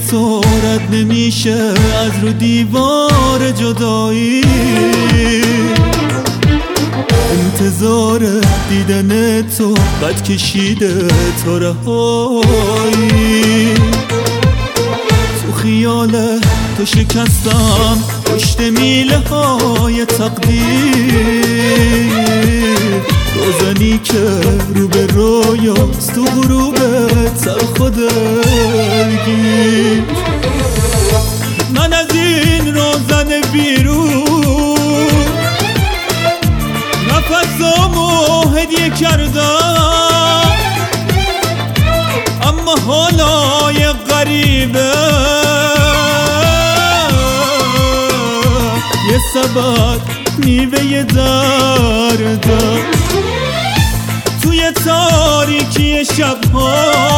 تو رد نمیشه از رو دیوار جدایی. انتظار دیدن تو قد کشیده تا رهایی. تو خیال تو شکستم پشت میله های تقدیر. روزنی که رو به رویاست تو غروبت سر خودگیر. من از این روزن بیرون نفسامو هدیه کردم، اما حالای غریبه یه سبب میوه دردم. توی تاریکی شبها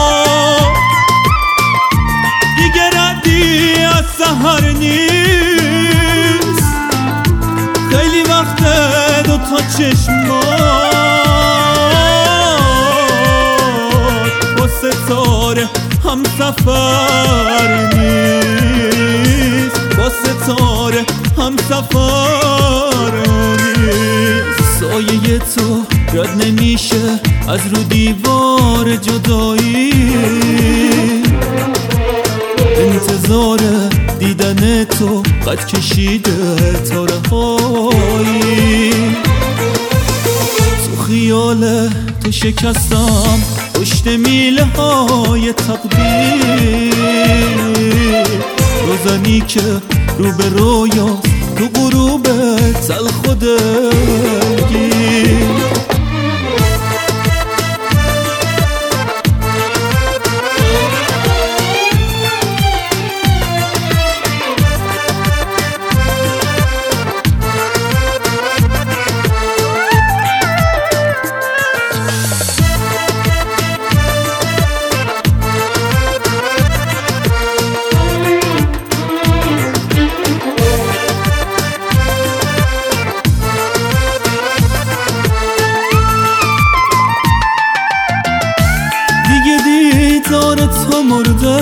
دیگه ردی از سحر نیست. خیلی وقت دوتا چشمات با ستاره هم سفر نیست. با ستاره هم سفر نیست. سایه تو رد نمیشه از رو دیوار جدایی. انتظار دیدن تو قد کشیده تا رهایی. تو خیال تو شکستم پشت میله های تقدیر. روزنی که رو به رویاست تو غروبت سل خودگیر. دیدار تو مرده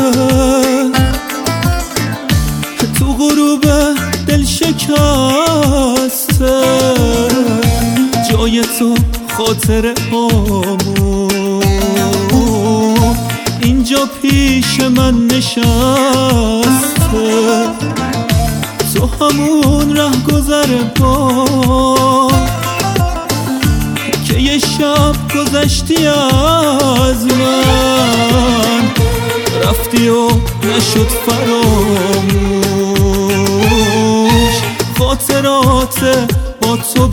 تو غروب دل شکسته. جای تو خاطر هامو اینجا پیش من نشسته. تو همون ره گذر با که یه شب گذشتی از من. رفتی و نشد فراموش. خاطرات با تو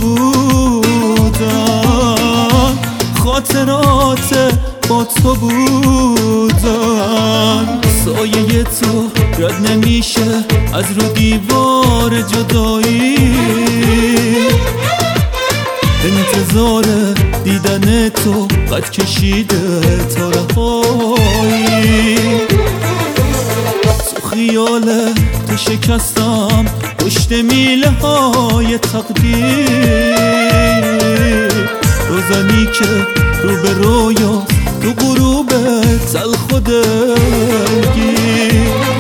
بودن. خاطرات با تو بودن. سایه تو رد نمیشه از رو دیوار جدایی. انتظار دیدن تو قد کشیده تا رهایی. تو خیال تو شکستم پشت میله های تقدیر. روزنی که رو به رویاست تو غروبت سل خودگیر.